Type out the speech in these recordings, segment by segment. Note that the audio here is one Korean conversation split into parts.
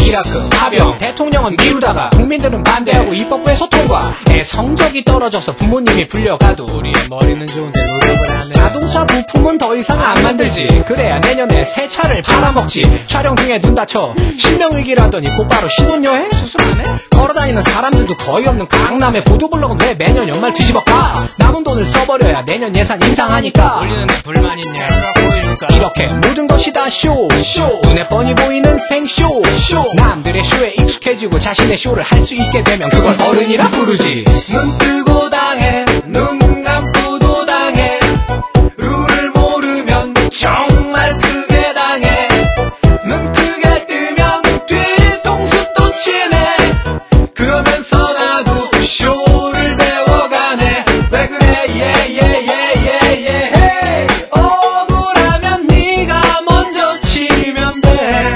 이라크, 파병, 대통령은 미루다가 국민들은 반대하고 입법부의 소통과 성적이 떨어져서 부모님이 불려가도 우리의 머리는 좋은데 노력을 하네. 자동차 부품은 더 이상 안 만들지. 그래야 내년에 새 차를 팔아먹지. 촬영 중에 눈 다쳐 실명위기라더니 곧바로 신혼여행? 수술 안 해? 걸어다니는 사람들도 거의 없는 강남의 보도블록은 왜 매년 연말 뒤집어가? 남은 돈을 써버려야 내년 예산 인상하니까. 우리는 불만 있냐? 이렇게 모든 것이 다 쇼. 눈에 뻔히 보이는 생쇼. 남들의 쇼에 익숙해지고 자신의 쇼를 할 수 있게 되면 그걸 어른이라 부르지. 눈 뜨고 당해, 눈 감고도 당해. 룰을 모르면 정말 크게 당해. 눈 크게 뜨면 뒤통수 또 치네. 그러면서 나도 쇼를 배워가네. 왜 그래 예예예예예. 억울하면 네가 먼저 치면 돼.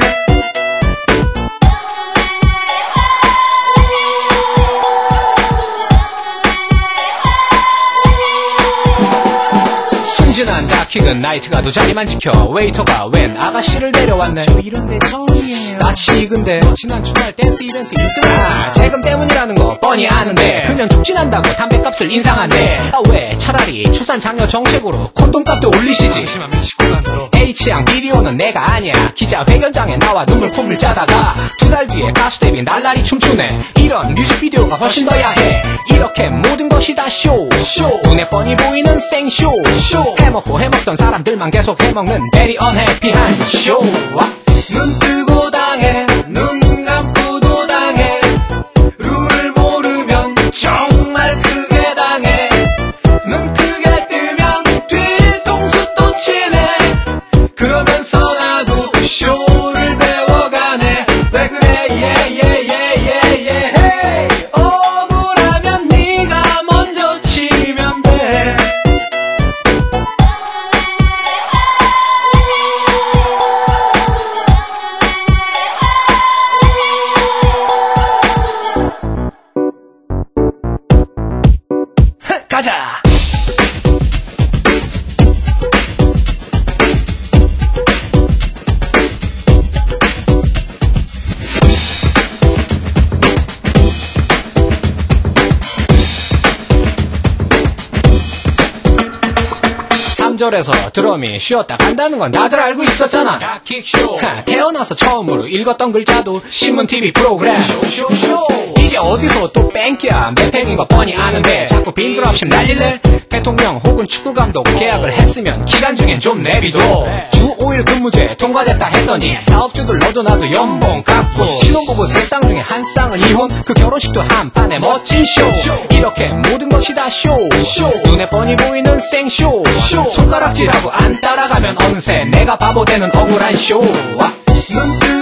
순진한 다킥은 나이트가 도 자리만 지켜. 웨이터가 웬 아가씨를 데려왔네. 저 이런데 처음이에요. 낯이 익은데 지난 주말 댄스 이벤트 1등. 세금 때문이라는 거 뻔히 아는데 그냥 죽진 않다고 담배값을 인상한대. 왜 차라리 출산장려 정책으로 콘돔값도 올리시지. H양 비디오는 내가 아니야. 기자회견장에 나와 눈물 콧물 짜다가 2달 뒤에 가수 데뷔 날라리 춤추네. 이런 뮤직비디오가 훨씬 더 야해. 이렇게 모든 것이 다 쇼. 눈에 뻔히 보이는 생쇼. 해먹고 해먹던 사람들만 계속 해먹는 very unhappy한 쇼. 눈 뜨고 당해, 눈 감고도 당해. 룰을 모르면 정말 크게 당해. 눈 크게 뜨면 뒤통수 또 치네. 그러면서 나도 쇼를 배워가네. 왜 그래 예예예예예. 억울하면 네가 먼저 치면 돼. 가자. 3절에서 드럼이 쉬었다 간다는 건 다들 알고 있었잖아. 다킥쇼. 태어나서 처음으로 읽었던 글자도 신문 TV 프로그램. 이게 어디서 또 뺑기야. 맵팽인 거 뻔히 아는데 자꾸 빈드랍심 날릴래? 대통령 혹은 축구감독 계약을 했으면 기간 중엔 좀 내비둬. 주 5일 근무제 통과됐다 했더니 사업주들 너도 나도 연봉 깎고 신혼부부 3쌍 중에 한 쌍은 이혼. 그 결혼식도 한판의 멋진 쇼. 이렇게 모든 것이 다 쇼. 눈에 뻔히 보이는 생쇼. 손가락질하고 안 따라가면 어느새 내가 바보 되는 억울한 쇼. 눈